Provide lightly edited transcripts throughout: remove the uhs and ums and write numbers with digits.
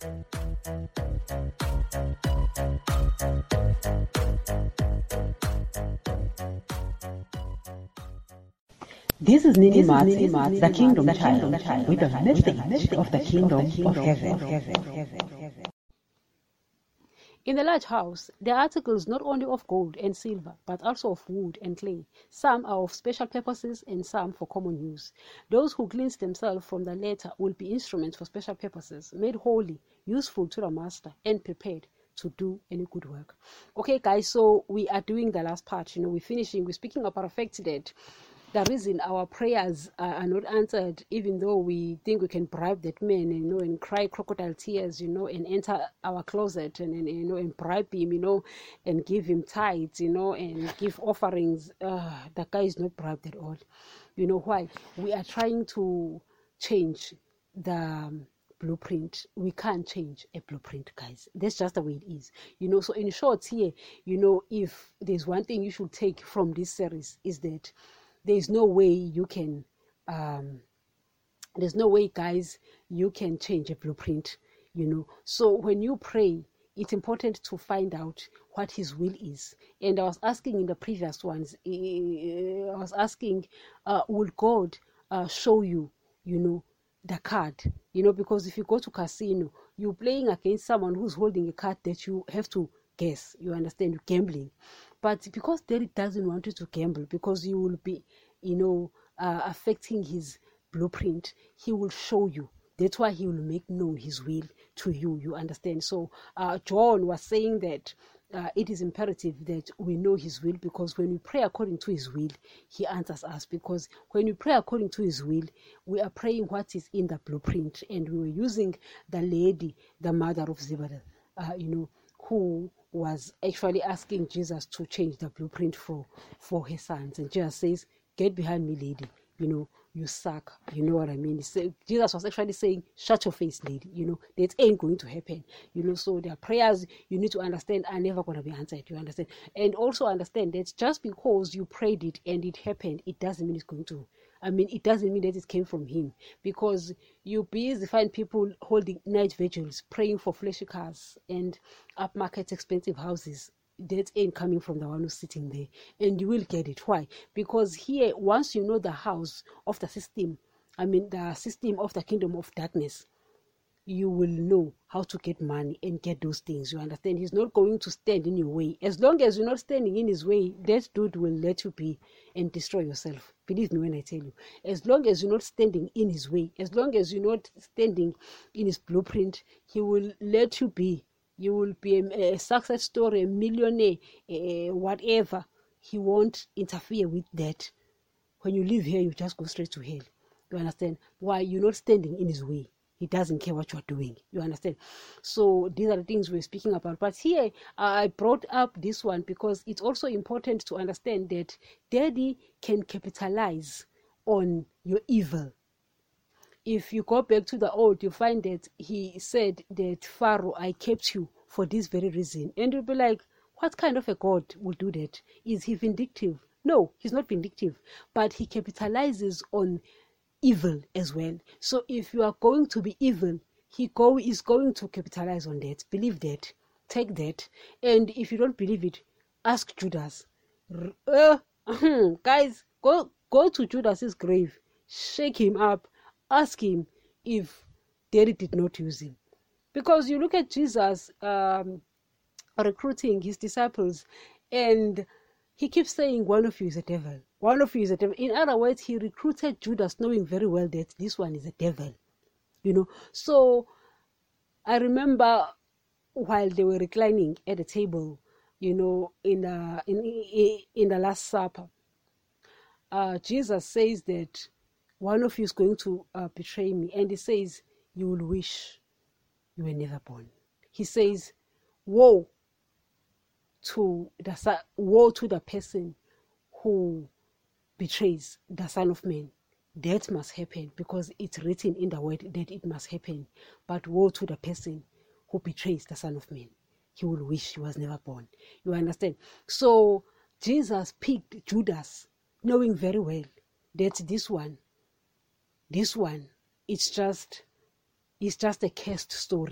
This is Nini Mats, the Kingdom Child, with a message of the Kingdom of Heaven. In the large house, there are articles not only of gold and silver, but also of wood and clay. Some are of special purposes and some for common use. Those who cleanse themselves from the latter will be instruments for special purposes, made holy, useful to the master, and prepared to do any good work. Okay, guys, so we are doing the last part. We're speaking about the fact that the reason our prayers are not answered, even though we think we can bribe that man, and cry crocodile tears, and enter our closet and bribe him, and give him tithes, and give offerings. The guy is not bribed at all. You know why? We are trying to change the blueprint. We can't change a blueprint, guys. That's just the way it is. So in short here, if there's one thing you should take from this series is that there's no way you can there's no way, guys, you can change a blueprint. So when you pray, it's important to find out what his will is. And I was asking in the previous ones, will God show you, the card? Because if you go to casino, you're playing against someone who's holding a card that you have to guess. You understand? You're gambling. But because Daddy doesn't want you to gamble, because you will be, affecting his blueprint, he will show you. That's why he will make known his will to you. You understand? So John was saying that it is imperative that we know his will, because when we pray according to his will, he answers us. Because when we pray according to his will, we are praying what is in the blueprint. And we were using the lady, the mother of Zebedee, who was actually asking Jesus to change the blueprint for her sons. And Jesus says, "Get behind me, lady. You suck." You know what I mean? Jesus was actually saying, "Shut your face, lady. That ain't going to happen." So their prayers, you need to understand, are never going to be answered. You understand? And also understand that just because you prayed it and it happened, it doesn't mean it's going to. It doesn't mean that it came from him, because you busy find people holding night vigils, praying for flashy cars and upmarket expensive houses. That ain't coming from the one who's sitting there. And you will get it. Why? Because here, once you know the house of the system, the system of the kingdom of darkness, you will know how to get money and get those things. You understand? He's not going to stand in your way. As long as you're not standing in his way, that dude will let you be and destroy yourself. Believe me when I tell you. As long as you're not standing in his way, as long as you're not standing in his blueprint, he will let you be. You will be a success story, a millionaire, whatever. He won't interfere with that. When you live here, you just go straight to hell. You understand? Why? You're not standing in his way. He doesn't care what you're doing. You understand? So these are the things we're speaking about. But here, I brought up this one because it's also important to understand that Daddy can capitalize on your evil. If you go back to the old, you find that he said that, "Pharaoh, I kept you for this very reason." And you'll be like, what kind of a God will do that? Is he vindictive? No, he's not vindictive. But he capitalizes on evil as well. So if you are going to be evil, he is going to capitalize on that. Believe that. Take that. And if you don't believe it, ask Judas. Guys, go to Judas's grave. Shake him up. Ask him if Daddy did not use him. Because you look at Jesus recruiting his disciples, and he keeps saying, "One of you is a devil. One of you is a devil." In other words, he recruited Judas knowing very well that this one is a devil. So I remember while they were reclining at the table, in the Last Supper, Jesus says that one of you is going to betray me. And he says, "You will wish you were never born." He says, woe to the person who betrays the Son of Man. That must happen because it's written in the word that it must happen. But woe to the person who betrays the Son of Man. He will wish he was never born. You understand? So Jesus picked Judas, knowing very well that this one, it's just a cursed story.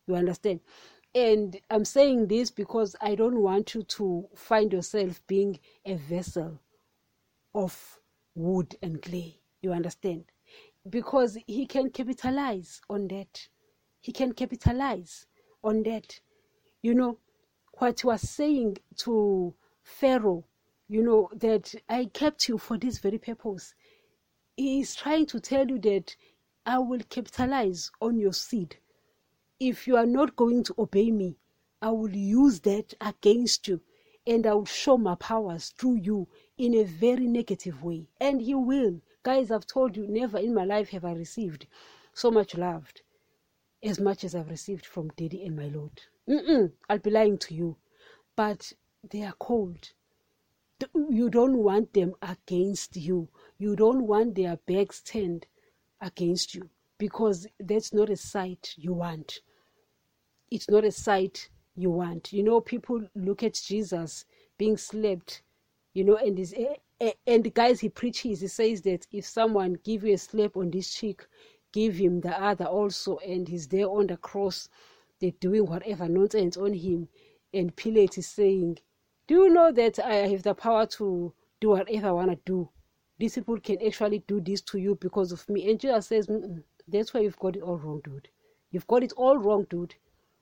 You understand? And I'm saying this because I don't want you to find yourself being a vessel of wood and clay. You understand? Because he can capitalize on that. He can capitalize on that. You know, what he was saying to Pharaoh, you know, that I kept you for this very purpose. He is trying to tell you that I will capitalize on your seed. If you are not going to obey me, I will use that against you, and I will show my powers through you in a very negative way. And he will. Guys, I've told you, never in my life have I received so much love as much as I've received from Daddy and my Lord. I'll be lying to you. But they are cold. You don't want them against you. You don't want their backs turned against you, because that's not a sight you want. It's not a sight you want. You know, people look at Jesus being slapped, you know, and the guys he preaches, he says that if someone give you a slap on this cheek, give him the other also. And he's there on the cross, they're doing whatever nonsense on him, and Pilate is saying, do you know that I have the power to do whatever I want to do? These people can actually do this to you because of me. And Jesus says, that's why you've got it all wrong, dude. You've got it all wrong, dude.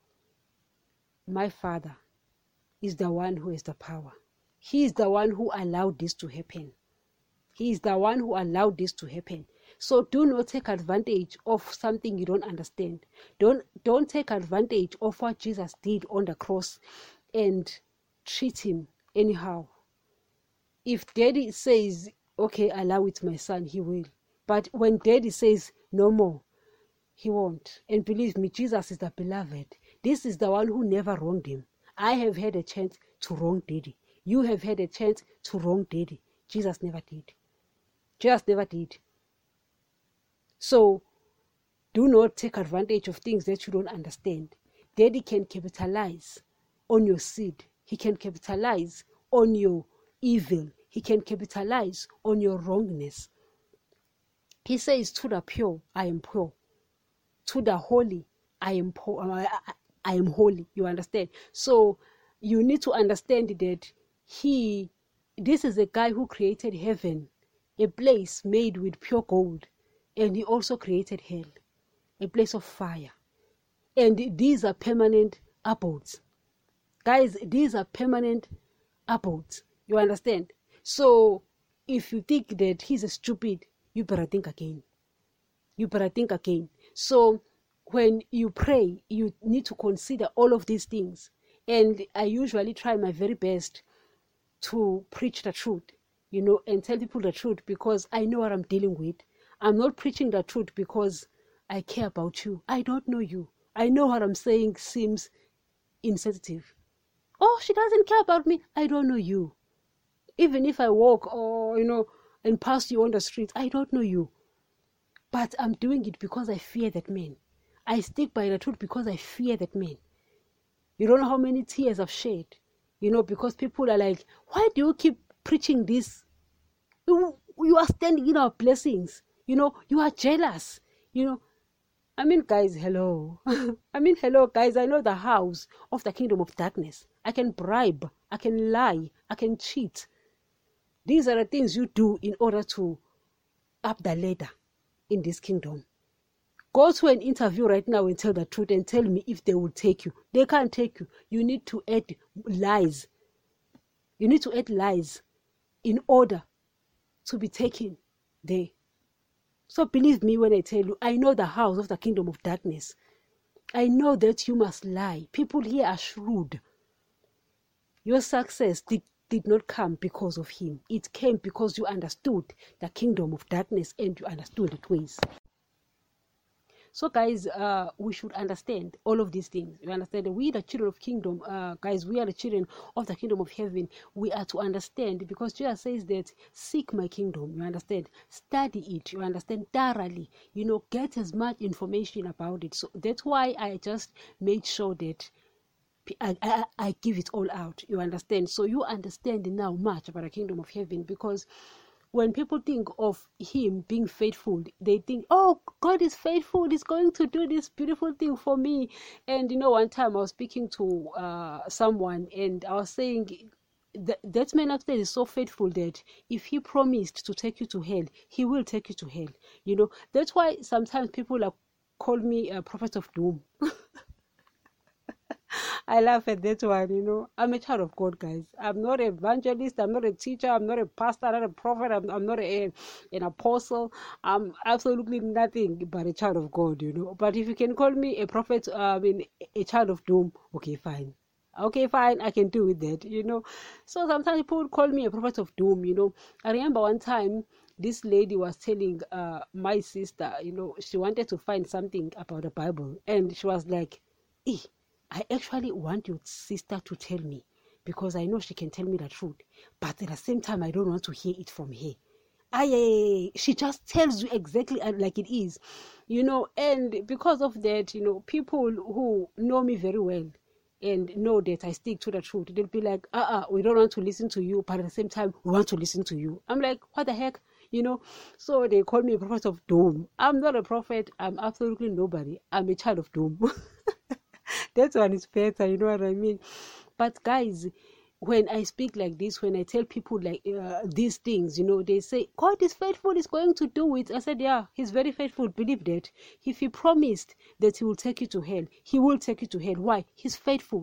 My Father is the one who has the power. He is the one who allowed this to happen. He is the one who allowed this to happen. So do not take advantage of something you don't understand. Don't take advantage of what Jesus did on the cross and treat him anyhow. If Daddy says, okay, allow it, my son, he will. But when Daddy says no more, he won't. And believe me, Jesus is the beloved. This is the one who never wronged him. I have had a chance to wrong Daddy. You have had a chance to wrong Daddy. Jesus never did. Jesus never did. So do not take advantage of things that you don't understand. Daddy can capitalize on your seed. He can capitalize on your evil. He can capitalize on your wrongness. He says, to the pure, I am pure. To the holy, I am I am holy. You understand? So you need to understand that this is a guy who created heaven, a place made with pure gold, and he also created hell, a place of fire. And these are permanent abodes. Guys, these are permanent abodes. You understand? So if you think that he's a stupid, you better think again. You better think again. So when you pray, you need to consider all of these things. And I usually try my very best to preach the truth, you know, and tell people the truth because I know what I'm dealing with. I'm not preaching the truth because I care about you. I don't know you. I know what I'm saying seems insensitive. Oh, she doesn't care about me. I don't know you. Even if I walk or, you know, and pass you on the street, I don't know you. But I'm doing it because I fear that man. I stick by the truth because I fear that man. You don't know how many tears I've shed, you know, because people are like, why do you keep preaching this? You are standing in our blessings. You know, you are jealous. You know, I mean, guys, hello. Hello, guys. I know the house of the kingdom of darkness. I can bribe. I can lie. I can cheat. These are the things you do in order to up the ladder in this kingdom. Go to an interview right now and tell the truth and tell me if they will take you. They can't take you. You need to add lies. You need to add lies in order to be taken there. So believe me when I tell you, I know the house of the kingdom of darkness. I know that you must lie. People here are shrewd. Your success did not come because of him. It came because you understood the kingdom of darkness and you understood its ways. So guys, we should understand all of these things. You understand that we, the children of kingdom, guys, we are the children of the kingdom of heaven. We are to understand because Jesus says that seek my kingdom. You understand? Study it. You understand thoroughly. You know, get as much information about it. So that's why I just made sure that I give it all out. You understand? So you understand now much about the kingdom of heaven because when people think of him being faithful, they think, oh, God is faithful, he's going to do this beautiful thing for me. And one time I was speaking to someone, and I was saying that man upstairs is so faithful that if he promised to take you to hell, he will take you to hell. That's why sometimes people call me a prophet of doom. I laugh at that one. I'm a child of God, guys. I'm not an evangelist. I'm not a teacher. I'm not a pastor. I'm not a prophet. I'm not an apostle. I'm absolutely nothing but a child of God, But if you can call me a prophet, a child of doom, okay, fine. Okay, fine, I can do with that, So sometimes people would call me a prophet of doom, I remember one time this lady was telling my sister, she wanted to find something about the Bible, and she was like, I actually want your sister to tell me, because I know she can tell me the truth, but at the same time I don't want to hear it from her. She just tells you exactly like it is, and because of that, people who know me very well and know that I stick to the truth, they'll be like, we don't want to listen to you, but at the same time we want to listen to you. I'm like, what the heck? So they call me a prophet of doom. I'm not a prophet. I'm absolutely nobody. I'm a child of doom. That one is better, you know what I mean? But guys, when I speak like this, when I tell people like these things, they say, God is faithful, he's going to do it. I said, yeah, he's very faithful. Believe that. If he promised that he will take you to hell, he will take you to hell. Why? He's faithful.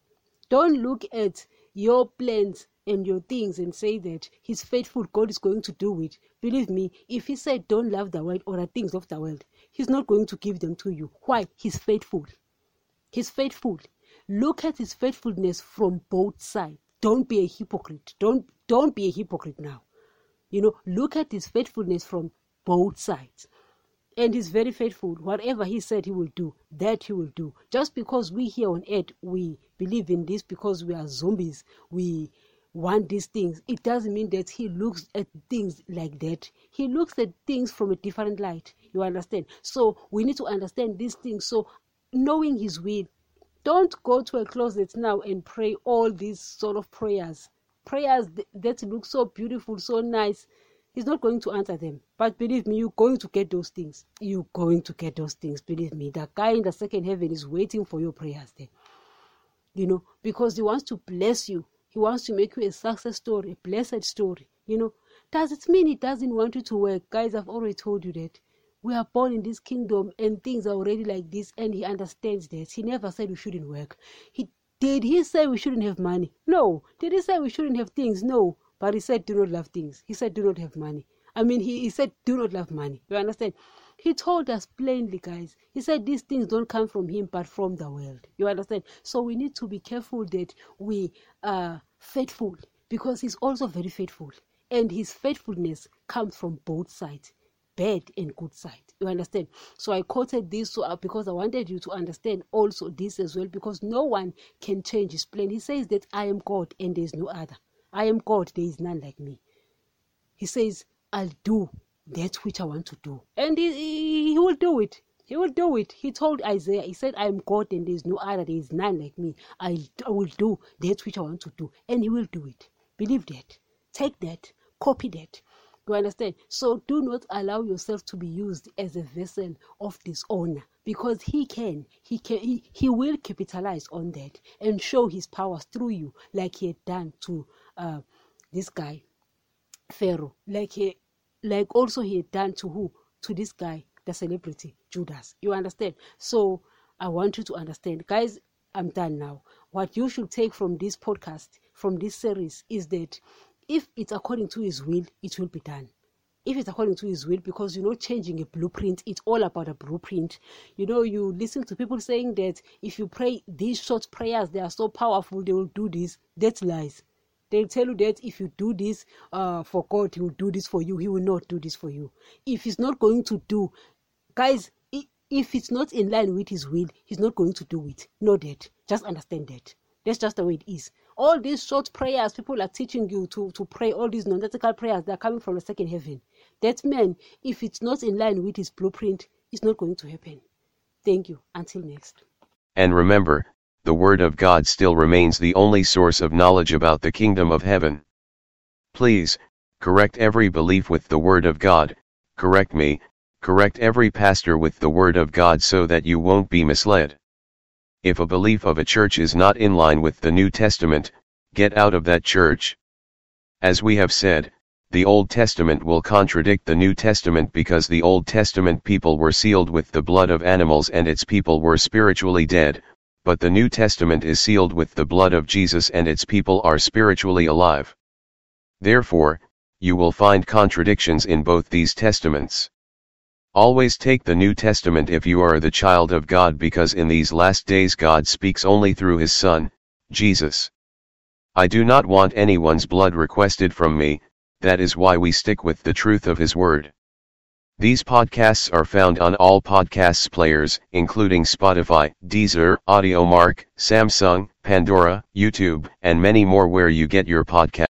Don't look at your plans and your things and say that he's faithful, God is going to do it. Believe me, if he said don't love the world or the things of the world, he's not going to give them to you. Why? He's faithful. He's faithful. Look at his faithfulness from both sides. Don't be a hypocrite. Don't be a hypocrite now. Look at his faithfulness from both sides. And he's very faithful. Whatever he said he will do, that he will do. Just because we here on earth, we believe in this because we are zombies, we want these things, it doesn't mean that he looks at things like that. He looks at things from a different light. You understand? So we need to understand these things. So knowing his will, don't go to a closet now and pray all these sort of prayers that look so beautiful, so nice. He's not going to answer them. But believe me, you're going to get those things. You're going to get those things. Believe me, the guy in the second heaven is waiting for your prayers there. Because he wants to bless you. He wants to make you a success story, a blessed story. Does it mean he doesn't want you to work? Guys, I've already told you that. We are born in this kingdom and things are already like this, and he understands that. He never said we shouldn't work. Did he say we shouldn't have money? No. Did he say we shouldn't have things? No. But he said do not love things. He said do not have money. He said do not love money. You understand? He told us plainly, guys. He said these things don't come from him but from the world. You understand? So we need to be careful that we are faithful, because he's also very faithful. And his faithfulness comes from both sides, bad and good side. You understand? So I quoted this because I wanted you to understand also this as well, because no one can change his plan. He says that I am God and there is no other. I am God, there is none like me. He says, I'll do that which I want to do. And he will do it. He will do it. He told Isaiah, he said, I am God and there is no other, there is none like me. I will do that which I want to do. And he will do it. Believe that. Take that. Copy that. You understand? So do not allow yourself to be used as a vessel of dishonor, because he will capitalize on that and show his powers through you, like he had done to this guy Pharaoh, like also he had done to who? To this guy, the celebrity Judas. You understand? So I want you to understand, guys. I'm done now. What you should take from this podcast, from this series, is that if it's according to his will, it will be done. If it's according to his will, because you're not changing a blueprint, it's all about a blueprint. You listen to people saying that if you pray these short prayers, they are so powerful, they will do this. That's lies. They'll tell you that if you do this for God, he will do this for you. He will not do this for you. If he's not going to do, guys, if it's not in line with his will, he's not going to do it. Know that. Just understand that. That's just the way it is. All these short prayers people are teaching you to pray, all these nonsensical prayers, they're coming from the second heaven. That man, if it's not in line with his blueprint, it's not going to happen. Thank you. Until next. And remember, the Word of God still remains the only source of knowledge about the kingdom of heaven. Please, correct every belief with the Word of God, correct me, correct every pastor with the Word of God so that you won't be misled. If a belief of a church is not in line with the New Testament, get out of that church. As we have said, the Old Testament will contradict the New Testament because the Old Testament people were sealed with the blood of animals and its people were spiritually dead, but the New Testament is sealed with the blood of Jesus and its people are spiritually alive. Therefore, you will find contradictions in both these testaments. Always take the New Testament if you are the child of God, because in these last days God speaks only through His Son, Jesus. I do not want anyone's blood requested from me, that is why we stick with the truth of His Word. These podcasts are found on all podcasts players, including Spotify, Deezer, AudioMark, Samsung, Pandora, YouTube, and many more where you get your podcasts.